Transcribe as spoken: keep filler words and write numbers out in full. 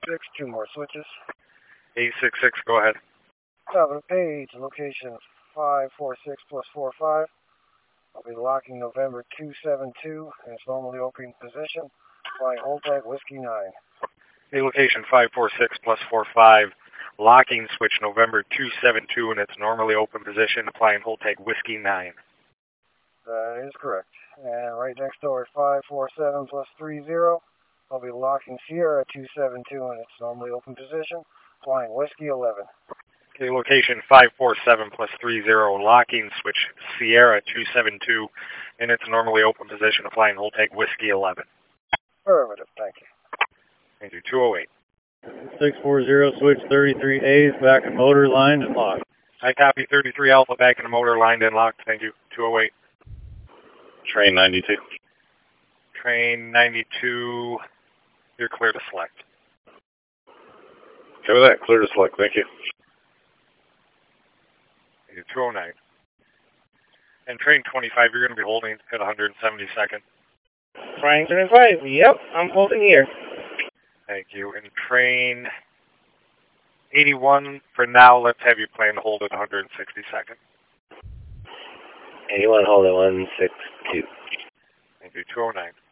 six, two more switches. eight six six, go ahead. Top of the page, location five four six plus four five. I'll be locking November two seven two in its normally open position. Flying hold tag Whiskey nine. A location five four six plus four five, locking switch November two seven two in its normally open position, applying hold tag Whiskey nine. That is correct. And right next door at five four seven plus three zero, I'll be locking Sierra two seven two in its normally open position, flying Whiskey eleven. Okay, location five four seven plus three zero, locking switch Sierra two seven two in its normally open position, applying hold tag Whiskey eleven. Affirmative, thank you. Thank you, two oh eight. six four zero, switch thirty-three A's, back in motor line and locked. I copy thirty-three Alpha, back in the motor, lined and locked, thank you, two oh eight. Train ninety-two. Train ninety-two, you're clear to select. Okay with that, clear to select, thank you. Thank you, two oh nine. And train twenty-five, you're going to be holding at one hundred seventy-second. Train twenty-five, yep, I'm holding here. Thank you. And train eighty-one, for now, let's have you plan to hold at one hundred sixty-second. eighty-one, hold at one six two. Thank you, two oh nine.